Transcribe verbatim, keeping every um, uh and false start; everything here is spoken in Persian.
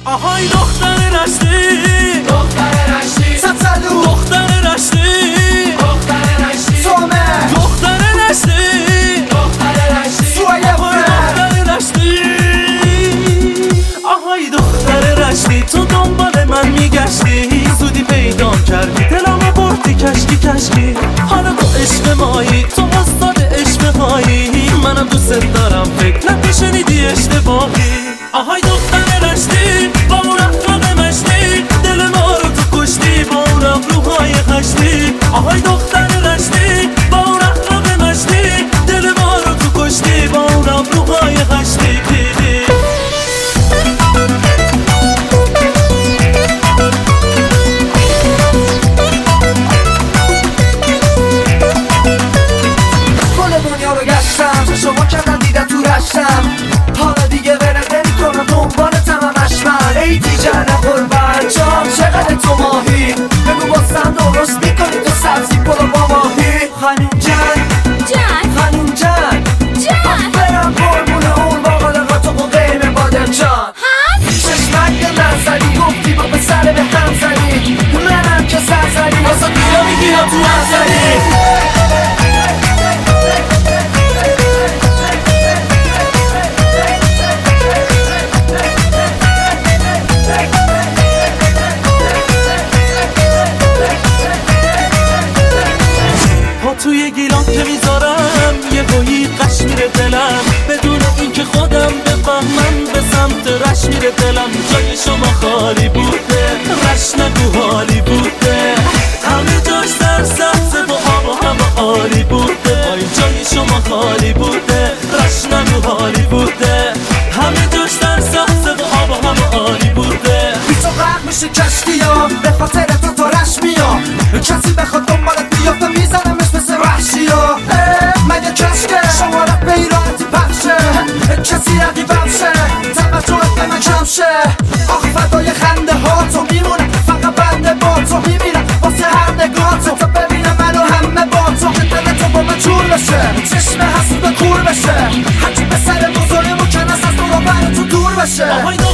آهای دختر رشتی، دختر رشتی، سبزلو دختر رشتی، دختر رشتی، سومه دختر رشتی، دختر رشتی، سویه دختر رشتی. آهای دختر رشتی، تو دنبال من میگشتی، زودی پیدام کردی، دلمو بردی کشکی کشکی. حالا تو عشق مایی، تو استاد عشق هایی، منم دوست دارم، فکر نکن شنیدی اشتباهی. آهای دختر رشتی، با اون اخلاق مشتی، دل ما رو تو کشتی، با اون ابروهای خشتی. آهای دختر رشتی، با اون اخلاق مشتی، دل ما رو تو کشتی، با اون ابروهای خشتی. شما کردن دیدن تو رشتم، حالا دیگه ولت نمی‌کنم، دنبالتم همش من. ای دیگر قربان جان، چقدر تو ماهی، بگو بازم درست میکنی تو سبزی پلو با ماهی. خانوم جان جان، خانوم جان جان، برم قربون اون باقالقا تو با قیم بادر جان. چشمک به من زدی، گفتی با پسر به هم زدی، منم که سر زدی، واسه دیگه میگیرم تو هم زدی. توی گیلان که میذارم یه بایی قش میره دلم، بدون اینکه خودم بفهمم به سمت رش میره دلم. جای شما خالی بوده، رش نگو حالی بوده، همه جاش در سبزه و آب و هوا عالی بوده. وای جای شما خالی بوده، رش نگو حالی بوده، همه جاش در سبزه و آب و هوا عالی بوده. بی تو غرق میشه کشتی ها، به خاطر تو تو رش میام، کسی بخواد دنبالت بیافته میزنمش مثل وحشی ها. مگه کشکه شمارت به ایرانتی پخشه، کسی رقیبم شه، توجهت به من کم شه. آخ فدای خنده ها تو میمونه، فقط بنده با تو میمیرم واسه هر نگاه تو، تا ببینم منو همه با تو، که دل تو با من جور بشه، چشم حسود کور بشه، هرچی به سر بزرگ مکنس از تو رو بر تو دور بشه.